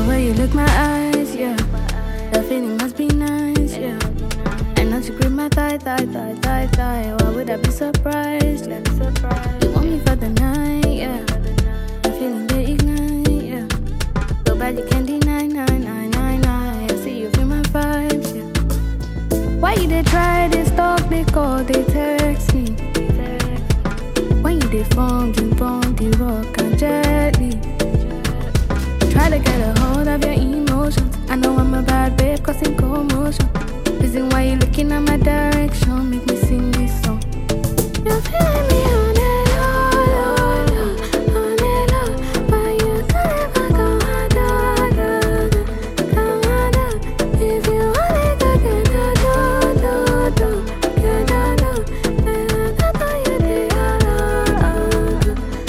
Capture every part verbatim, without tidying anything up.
way you look my eyes, yeah. The feeling must be nice, yeah. And now you grip my thigh, thigh, thigh, thigh, thigh. Why would I be surprised? Yeah. You want me for the night, yeah. The feeling they ignite, yeah. So bad you can't deny, nine, nine, nine, nine. I see you feel my vibes, yeah. Why you they try, they stalk, they call, they text me. When you they phone, you bone, they rock and gently. Try to get a hold of your emotions. I know I'm a bad babe, causing commotion. Reason why you looking at my direction, make me sing this song. You're feeling me on it, oh, oh, oh, on it, oh. Why you can't ever come on, do, do, come on, do. If you want it, go get do, do, do, get do, do. And I thought you did all,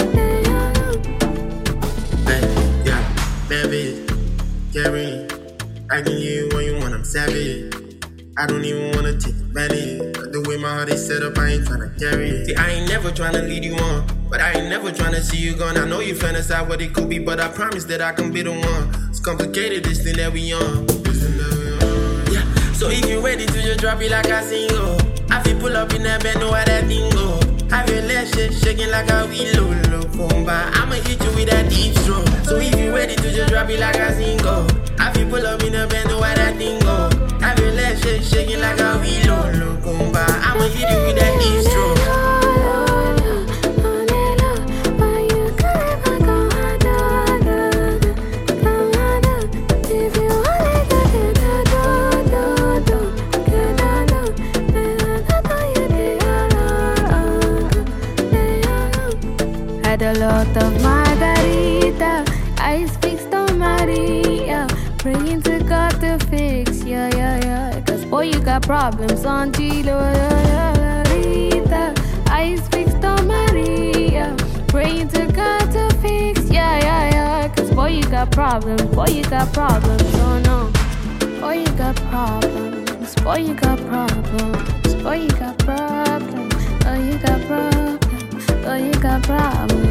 Hey, yeah, baby, carry. I can hear you when you want, I'm savage. I don't even wanna take advantage. But the way my heart is set up, I ain't tryna carry it. See, I ain't never tryna lead you on, but I ain't never tryna see you gone. I know you fantasize what it could be, but I promise that I can be the one. It's complicated, this thing that we on. This thing that we on. Yeah, so if you ready to just drop it like a single, I feel pull up in that bed, know how that thing go. Have your legs shake, shaking like a willow, look, I'ma hit you with that deep stroke. So if you ready to just drop it like a single, I feel pull up in the band, know how that thing go. Have your legs shake, shaking like a willow, look, I'ma hit you with that deep stroke. Had a lot of margarita, eyes fixed on Maria, praying to God to fix, yeah, yeah, yeah. Cause boy, you got problems on Gilo, Rita, eyes fixed on Maria, praying to God to fix, yeah, yeah, yeah. Cause boy, you got problems, boy, you got problems, oh no. Boy, you got problems, boy, you got problems, boy, you got problems, oh, you got problems. Oh, you got problems.